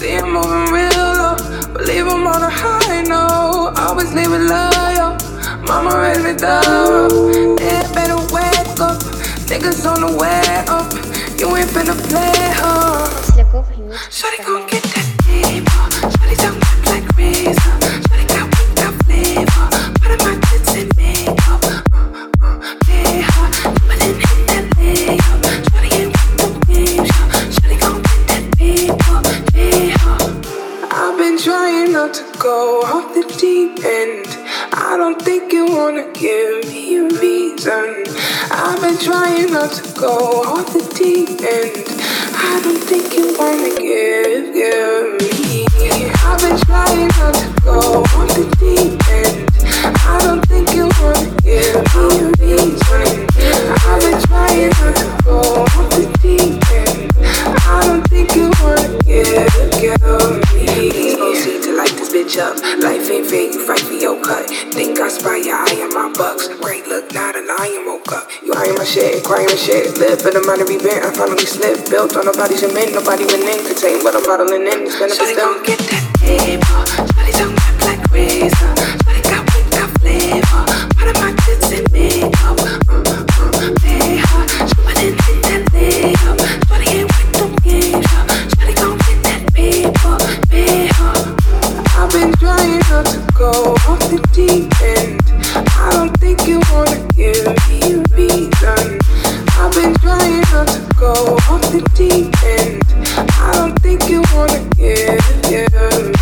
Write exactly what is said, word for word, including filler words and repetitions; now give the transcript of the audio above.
See him moving real low, but leave him on a high note. Always leave it loyal. Mama raised me thorough. Yeah, better wake up. Niggas on the way up. You ain't finna play, huh? Shawty gon' get that paper. Shawty don't look like razor. Shawty got wicked out flavor. Part of my tits and makeup. Uh, uh, pay her. But then hit that layup. Shawty ain't with them games. Shawty gon' get that paper. Pay her. I've been trying not to go off the deep end. I don't think you wanna give me a reason. I've been trying not to go off the deep end. I don't think you wanna give, give me. I've been trying not to go off the deep end. I don't think you wanna give me a reason. I've been trying not to go off the deep end. I don't think you wanna give, give me. Please proceed to light this bitch up. Life ain't fair, you fight for your cut. Think I spy your eye on my bucks. Great look, not a lion woke up. You eyeing my shit, crying my shit. Live for the money we bent, I finally slipped. Built on nobody's cement, nobody went in. Contain what I'm bottling in, it's gonna be still. Shawty gon' get that paper. Shawty don't look like razor. Shawty got wicked out flavor. Part of my tits and makeup. Uh, uh, pay her. She wouldn't hit that layup. Shawty ain't with them games. Shawty gon' get that paper. Pay her. I've been trying not to go off the deep end. I don't think you wanna give me a reason. I've been trying not to go off the deep end. I don't think you wanna give, give